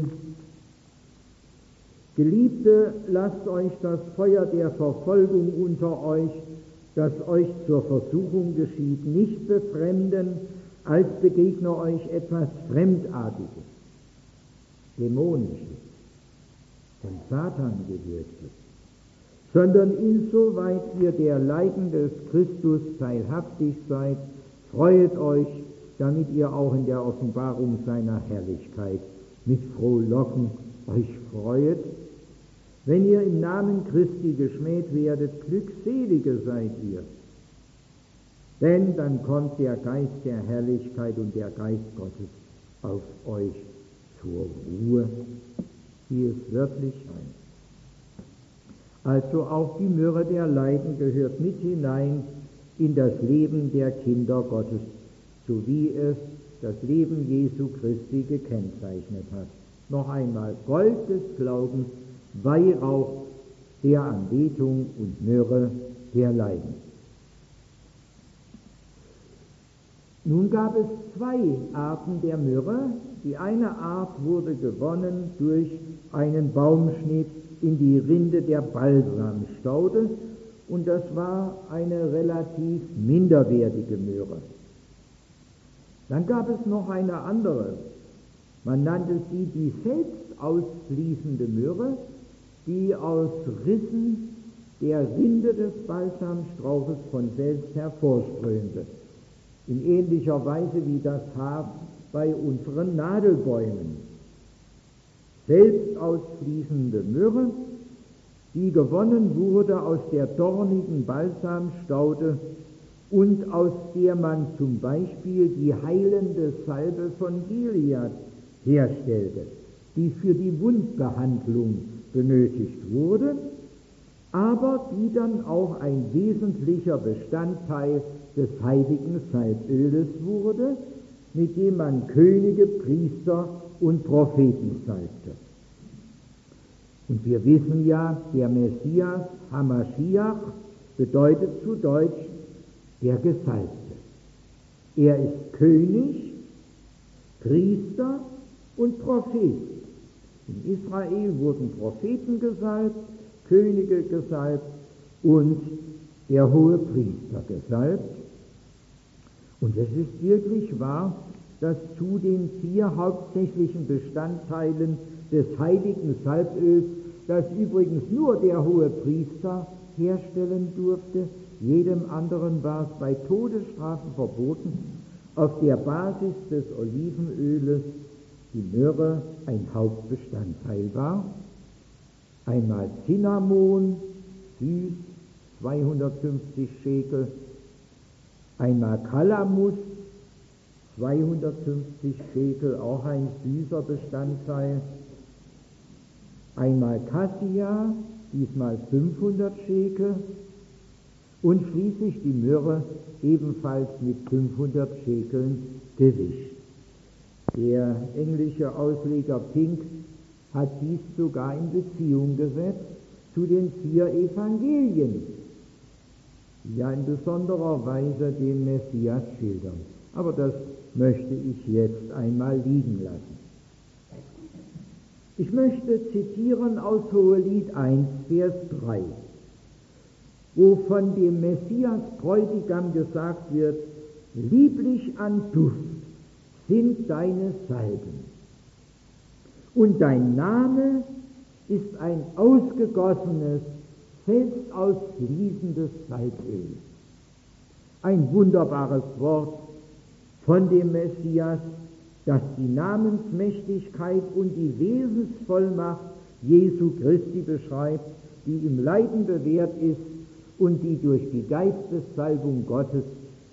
Geliebte, lasst euch das Feuer der Verfolgung unter euch, das euch zur Versuchung geschieht, nicht befremden, als begegne euch etwas Fremdartiges, Dämonisches, von Satan gewirktes, sondern insoweit ihr der Leiden des Christus teilhaftig seid, freuet euch, damit ihr auch in der Offenbarung seiner Herrlichkeit mit Frohlocken euch freuet. Wenn ihr im Namen Christi geschmäht werdet, Glückselige seid ihr. Denn dann kommt der Geist der Herrlichkeit und der Geist Gottes auf euch zur Ruhe, wie es wörtlich heißt. Also auch die Myrrhe der Leiden gehört mit hinein in das Leben der Kinder Gottes, so wie es das Leben Jesu Christi gekennzeichnet hat. Noch einmal, Gold des Glaubens, Weihrauch der Anbetung und Myrrhe der Leiden. Nun gab es zwei Arten der Myrrhe. Die eine Art wurde gewonnen durch einen Baumschnitt in die Rinde der Balsamstaude und das war eine relativ minderwertige Myrrhe. Dann gab es noch eine andere, man nannte sie die selbst ausfließende Myrrhe, die aus Rissen der Rinde des Balsamstrauches von selbst hervorströmte. In ähnlicher Weise wie das Haar bei unseren Nadelbäumen. Selbst ausfließende Myrrhe, die gewonnen wurde aus der dornigen Balsamstaude und aus der man zum Beispiel die heilende Salbe von Gilead herstellte, die für die Wundbehandlung benötigt wurde, aber die dann auch ein wesentlicher Bestandteil des heiligen Salböles wurde, mit dem man Könige, Priester und Propheten salbte. Und wir wissen ja, der Messias, Hamashiach, bedeutet zu Deutsch der Gesalbte. Er ist König, Priester und Prophet. In Israel wurden Propheten gesalbt, Könige gesalbt und der hohe Priester gesalbt. Und es ist wirklich wahr, dass zu den 4 hauptsächlichen Bestandteilen des heiligen Salböls, das übrigens nur der hohe Priester herstellen durfte, jedem anderen war es bei Todesstrafe verboten, auf der Basis des Olivenöles die Myrrhe ein Hauptbestandteil war. Einmal Cinnamon, süß, 250 Schekel. Einmal Kalamus, 250 Schekel, auch ein süßer Bestandteil. Einmal Cassia, diesmal 500 Schekel. Und schließlich die Myrrhe, ebenfalls mit 500 Schekeln gewischt. Der englische Ausleger Pink hat dies sogar in Beziehung gesetzt zu den 4 Evangelien, die ja in besonderer Weise den Messias schildern. Aber das möchte ich jetzt einmal liegen lassen. Ich möchte zitieren aus Hohelied 1, Vers 3, wo von dem Messias Bräutigam gesagt wird: Lieblich an Duft sind deine Salben, und dein Name ist ein ausgegossenes, selbstausfließendes Salböl. Ein wunderbares Wort von dem Messias, das die Namensmächtigkeit und die Wesensvollmacht Jesu Christi beschreibt, die im Leiden bewährt ist und die durch die Geistessalbung Gottes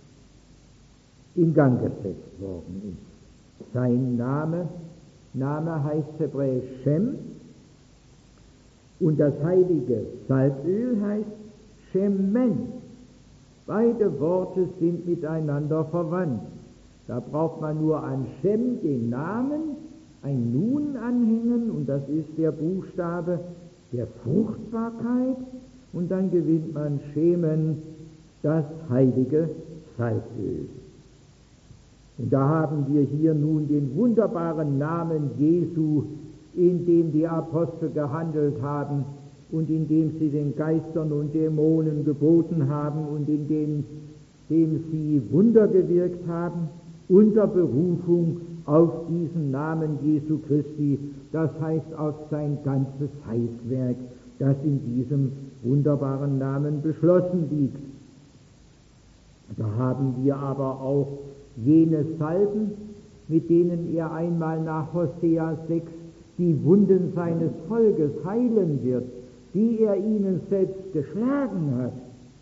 in Gang gesetzt worden ist. Sein Name heißt hebräisch Shem, und das heilige Salböl heißt Shemen. Beide Worte sind miteinander verwandt. Da braucht man nur an Shem den Namen, ein Nun anhängen, und das ist der Buchstabe der Fruchtbarkeit, und dann gewinnt man Shemen, das heilige Salböl. Und da haben wir hier nun den wunderbaren Namen Jesu, in dem die Apostel gehandelt haben und in dem sie den Geistern und Dämonen geboten haben und in dem sie Wunder gewirkt haben, unter Berufung auf diesen Namen Jesu Christi, das heißt auf sein ganzes Heilswerk, das in diesem wunderbaren Namen beschlossen liegt. Da haben wir aber auch jene Salben, mit denen er einmal nach Hosea 6 die Wunden seines Volkes heilen wird, die er ihnen selbst geschlagen hat.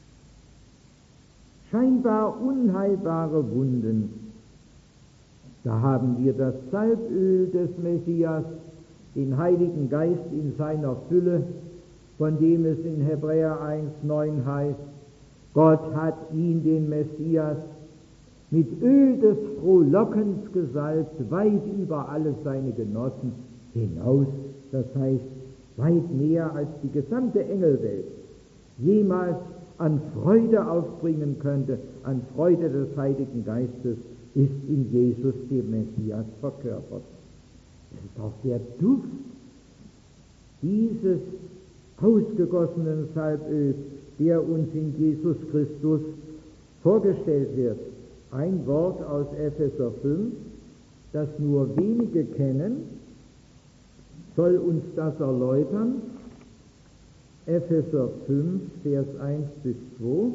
Scheinbar unheilbare Wunden. Da haben wir das Salböl des Messias, den Heiligen Geist in seiner Fülle, von dem es in Hebräer 1,9 heißt: Gott hat ihn, den Messias, mit Öl des Frohlockens gesalbt, weit über alle seine Genossen hinaus, das heißt weit mehr als die gesamte Engelwelt jemals an Freude aufbringen könnte, an Freude des Heiligen Geistes, ist in Jesus, dem Messias, verkörpert. Das ist auch der Duft dieses ausgegossenen Salböls, der uns in Jesus Christus vorgestellt wird. Ein Wort aus Epheser 5, das nur wenige kennen, soll uns das erläutern. Epheser 5, Vers 1 bis 2.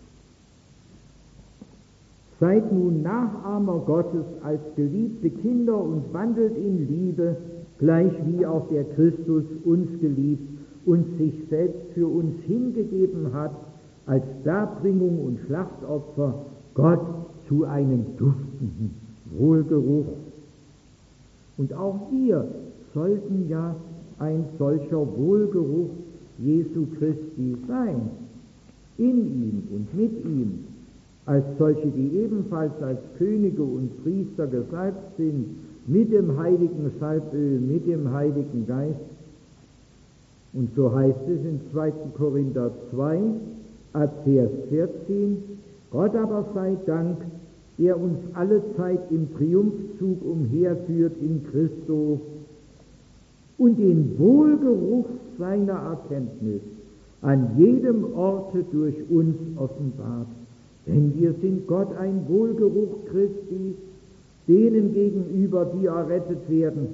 Seid nun Nachahmer Gottes als geliebte Kinder und wandelt in Liebe, gleich wie auch der Christus uns geliebt und sich selbst für uns hingegeben hat, als Darbringung und Schlachtopfer Gott zu einem duftenden Wohlgeruch. Und auch wir sollten ja ein solcher Wohlgeruch Jesu Christi sein, in ihm und mit ihm, als solche, die ebenfalls als Könige und Priester gesalbt sind, mit dem heiligen Salböl, mit dem Heiligen Geist. Und so heißt es in 2. Korinther 2, ab Vers 14, Gott aber sei Dank, der uns alle Zeit im Triumphzug umherführt in Christo und den Wohlgeruch seiner Erkenntnis an jedem Orte durch uns offenbart. Denn wir sind Gott ein Wohlgeruch Christi, denen gegenüber, die errettet werden,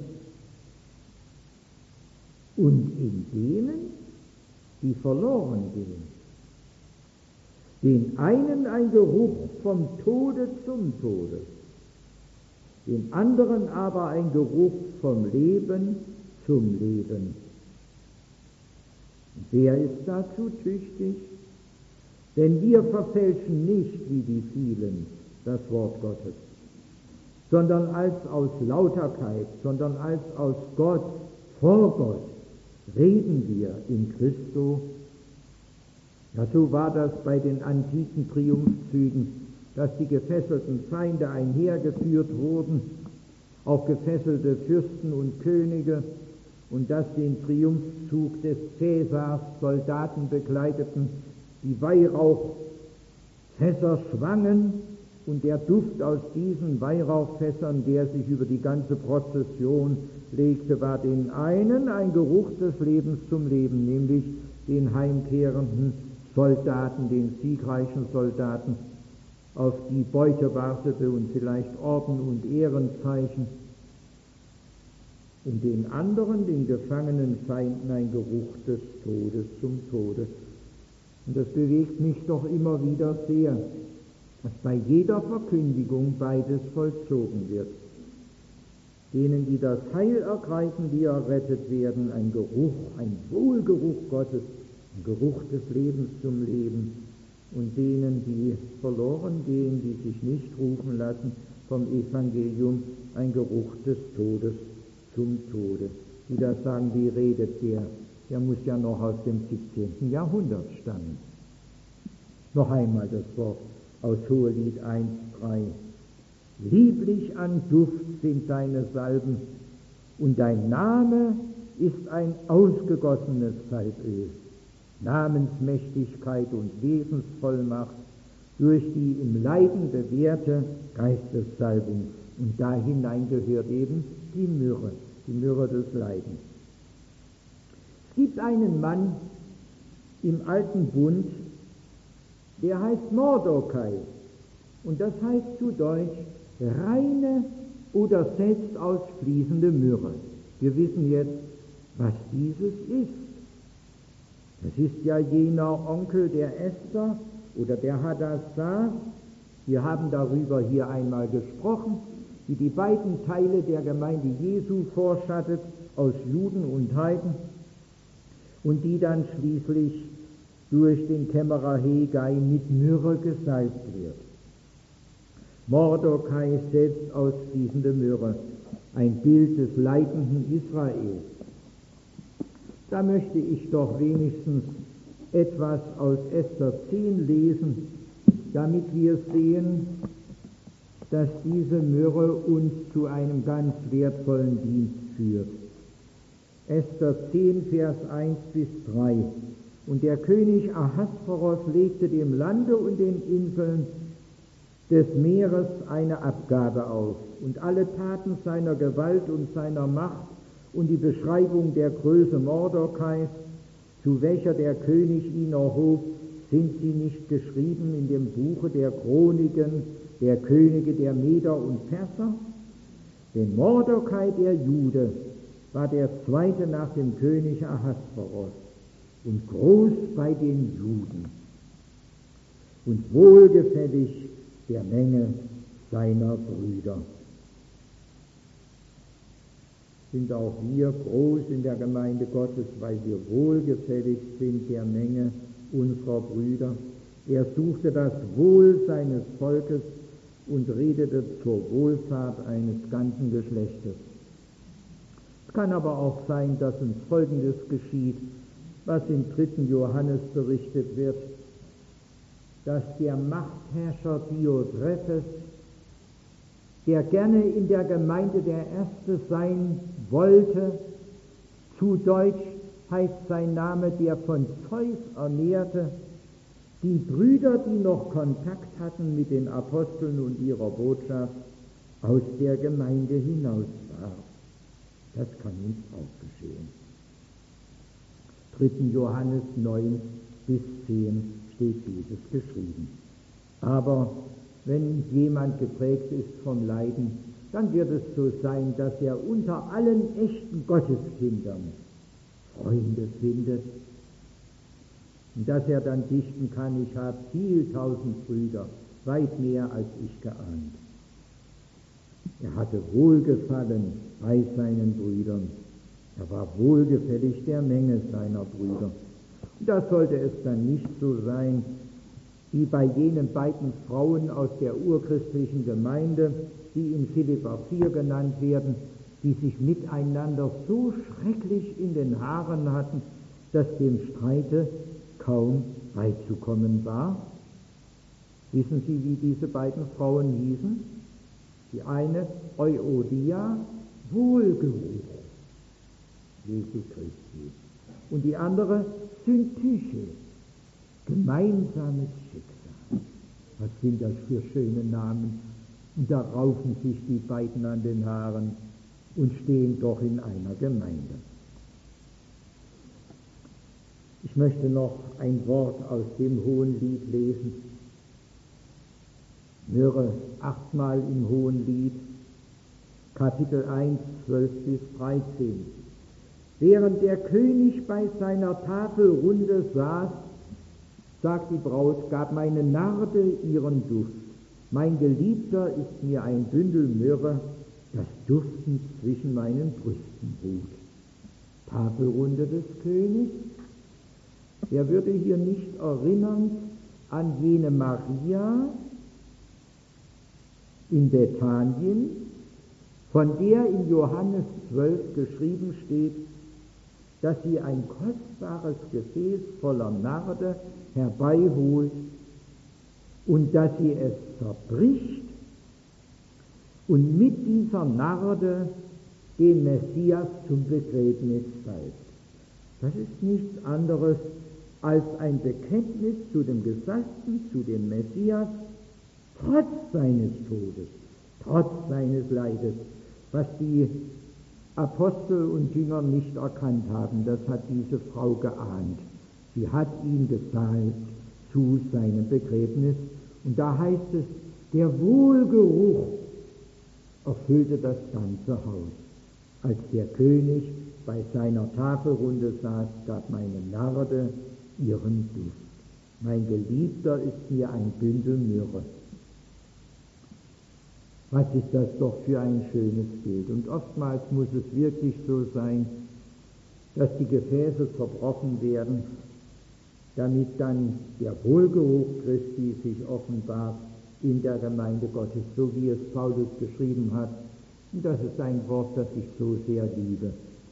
und in denen, die verloren gehen. Den einen ein Geruch vom Tode zum Tode, den anderen aber ein Geruch vom Leben zum Leben. Wer ist dazu tüchtig? Denn wir verfälschen nicht, wie die vielen, das Wort Gottes, sondern als aus Lauterkeit, sondern als aus Gott, vor Gott, reden wir in Christo. Ja, so war das bei den antiken Triumphzügen, dass die gefesselten Feinde einhergeführt wurden, auch gefesselte Fürsten und Könige, und dass den Triumphzug des Cäsars Soldaten begleiteten, die Weihrauchfässer schwangen, und der Duft aus diesen Weihrauchfässern, der sich über die ganze Prozession legte, war den einen ein Geruch des Lebens zum Leben, nämlich den heimkehrenden Soldaten, den siegreichen Soldaten, auf die Beute wartete und vielleicht Orden und Ehrenzeichen, und den anderen, den gefangenen Feinden, ein Geruch des Todes zum Tode. Und das bewegt mich doch immer wieder sehr, dass bei jeder Verkündigung beides vollzogen wird. Denen, die das Heil ergreifen, die errettet werden, ein Geruch, ein Wohlgeruch Gottes, ein Geruch des Lebens zum Leben. Und denen, die verloren gehen, die sich nicht rufen lassen vom Evangelium, ein Geruch des Todes zum Tode. Die da sagen, wie redet der? Der muss ja noch aus dem 17. Jahrhundert stammen. Noch einmal das Wort aus Hohelied 1,3. Lieblich an Duft sind deine Salben, und dein Name ist ein ausgegossenes Salböl. Namensmächtigkeit und Wesensvollmacht durch die im Leiden bewährte Geistessalbung. Und da hinein gehört eben die Myrrhe des Leidens. Es gibt einen Mann im Alten Bund, der heißt Mordecai. Und das heißt zu Deutsch reine oder selbstausfließende Myrrhe. Wir wissen jetzt, was dieses ist. Das ist ja jener Onkel der Esther oder der Hadassah. Wir haben darüber hier einmal gesprochen, wie die beiden Teile der Gemeinde Jesu vorschattet, aus Juden und Heiden, und die dann schließlich durch den Kämmerer Hegai mit Myrrhe gesalbt wird. Mordecai, selbst ausfließende Myrrhe, ein Bild des leidenden Israels. Da möchte ich doch wenigstens etwas aus Esther 10 lesen, damit wir sehen, dass diese Myrrhe uns zu einem ganz wertvollen Dienst führt. Esther 10, Vers 1 bis 3. Und der König Ahasveros legte dem Lande und den Inseln des Meeres eine Abgabe auf, und alle Taten seiner Gewalt und seiner Macht und die Beschreibung der Größe Mordecais, zu welcher der König ihn erhob, sind sie nicht geschrieben in dem Buche der Chroniken der Könige der Meder und Perser? Denn Mordecai, der Jude, war der zweite nach dem König Ahasveros und groß bei den Juden und wohlgefällig der Menge seiner Brüder. Sind auch wir groß in der Gemeinde Gottes, weil wir wohlgefällig sind der Menge unserer Brüder. Er suchte das Wohl seines Volkes und redete zur Wohlfahrt eines ganzen Geschlechtes. Es kann aber auch sein, dass uns Folgendes geschieht, was im 3. Johannes berichtet wird, dass der Machtherrscher Diotrephes, der gerne in der Gemeinde der Erste sein wollte, zu Deutsch heißt sein Name, der von Zeus ernährte, die Brüder, die noch Kontakt hatten mit den Aposteln und ihrer Botschaft, aus der Gemeinde hinauswarf. Das kann uns auch geschehen. 3. Johannes 9 bis 10 steht dieses geschrieben. Aber wenn jemand geprägt ist vom Leiden, dann wird es so sein, dass er unter allen echten Gotteskindern Freunde findet und dass er dann dichten kann, ich habe viel tausend Brüder, weit mehr als ich geahnt. Er hatte Wohlgefallen bei seinen Brüdern. Er war wohlgefällig der Menge seiner Brüder. Und da sollte es dann nicht so sein, wie bei jenen beiden Frauen aus der urchristlichen Gemeinde, die in Philipper 4 genannt werden, die sich miteinander so schrecklich in den Haaren hatten, dass dem Streite kaum beizukommen war. Wissen Sie, wie diese beiden Frauen hießen? Die eine, Euodia, Wohlgeruch Jesu Christi. Und die andere, Syntyche, gemeinsames Schicksal. Was sind das für schöne Namen? Und da raufen sich die beiden an den Haaren und stehen doch in einer Gemeinde. Ich möchte noch ein Wort aus dem Hohenlied lesen. Höre 8-mal im Hohenlied, Kapitel 1, 12 bis 13. Während der König bei seiner Tafelrunde saß, sagt die Braut, gab meine Narde ihren Duft. Mein Geliebter ist mir ein Bündel Myrrhe, das duftend zwischen meinen Brüsten ruht. Tafelrunde des Königs. Er würde hier nicht erinnern an jene Maria in Bethanien, von der in Johannes 12 geschrieben steht, dass sie ein kostbares Gefäß voller Narde herbeiholt und dass sie es zerbricht und mit dieser Narde den Messias zum Begräbnis salbt. Das ist nichts anderes als ein Bekenntnis zu dem Gesalbten, zu dem Messias, trotz seines Todes, trotz seines Leides, was die Apostel und Jünger nicht erkannt haben, das hat diese Frau geahnt. Sie hat ihn gesalbt zu seinem Begräbnis. Und da heißt es, der Wohlgeruch erfüllte das ganze Haus. Als der König bei seiner Tafelrunde saß, gab meine Narde ihren Duft. Mein Geliebter ist mir ein Bündel Myrrhe. Was ist das doch für ein schönes Bild? Und oftmals muss es wirklich so sein, dass die Gefäße zerbrochen werden, damit dann der Wohlgeruch Christi sich offenbart in der Gemeinde Gottes, so wie es Paulus geschrieben hat. Und das ist ein Wort, das ich so sehr liebe.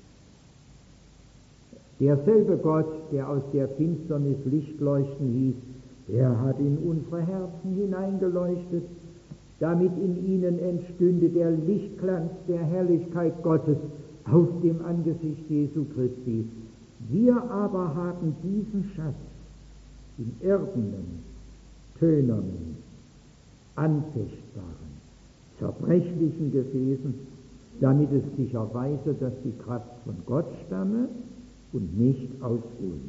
Derselbe Gott, der aus der Finsternis Licht leuchten hieß, der hat in unsere Herzen hineingeleuchtet, damit in ihnen entstünde der Lichtglanz der Herrlichkeit Gottes auf dem Angesicht Jesu Christi. Wir aber haben diesen Schatz in irdenen, tönernen, anfechtbaren, zerbrechlichen Gefäßen, damit es sich erweise, dass die Kraft von Gott stamme und nicht aus uns.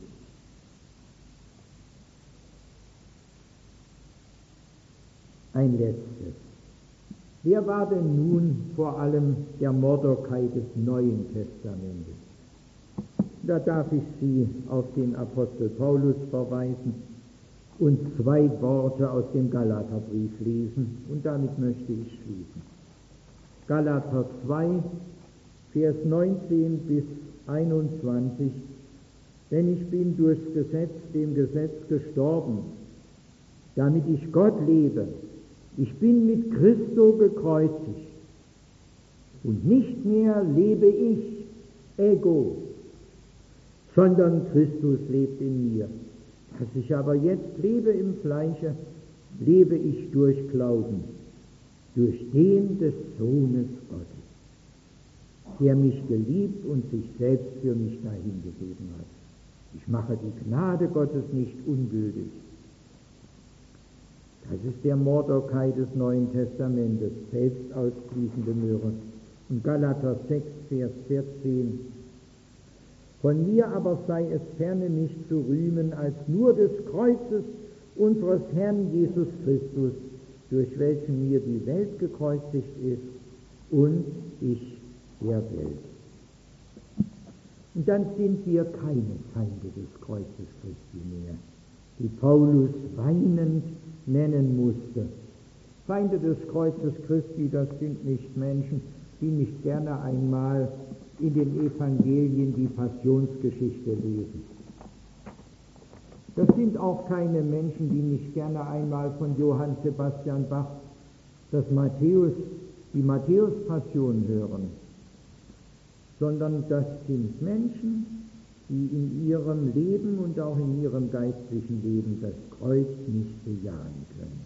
Ein letztes. Wer war denn nun vor allem der Mordecai des Neuen Testamentes? Da darf ich Sie auf den Apostel Paulus verweisen und 2 Worte aus dem Galaterbrief lesen, und damit möchte ich schließen. Galater 2, Vers 19 bis 21. Denn ich bin durchs Gesetz, dem Gesetz gestorben, damit ich Gott lebe. Ich bin mit Christo gekreuzigt. Und nicht mehr lebe ich, ego, sondern Christus lebt in mir. Dass ich aber jetzt lebe im Fleische, lebe ich durch Glauben, durch den des Sohnes Gottes, der mich geliebt und sich selbst für mich dahingegeben hat. Ich mache die Gnade Gottes nicht ungültig. Das ist der Mordecai des Neuen Testamentes, selbst ausfließende Myrrhe. Und Galater 6, Vers 14. Von mir aber sei es ferne, mich zu rühmen, als nur des Kreuzes unseres Herrn Jesus Christus, durch welchen mir die Welt gekreuzigt ist und ich der Welt. Und dann sind wir keine Feinde des Kreuzes Christi mehr, die Paulus weinend nennen musste. Feinde des Kreuzes Christi, das sind nicht Menschen, die nicht gerne einmal in den Evangelien die Passionsgeschichte lesen. Das sind auch keine Menschen, die nicht gerne einmal von Johann Sebastian Bach die Matthäus-Passion hören, sondern das sind Menschen, die in ihrem Leben und auch in ihrem geistlichen Leben das Kreuz nicht bejahen können.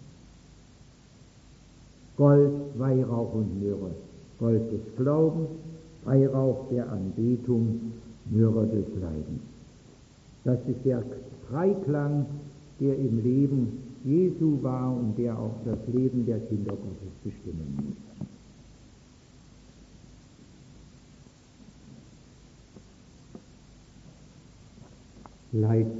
Gold, Weihrauch und Myrrhe, Gold des Glaubens, Weihrauch der Anbetung, Myrrhe des Leidens. Das ist der Dreiklang, der im Leben Jesu war und der auch das Leben der Kinder Gottes bestimmen muss. Leid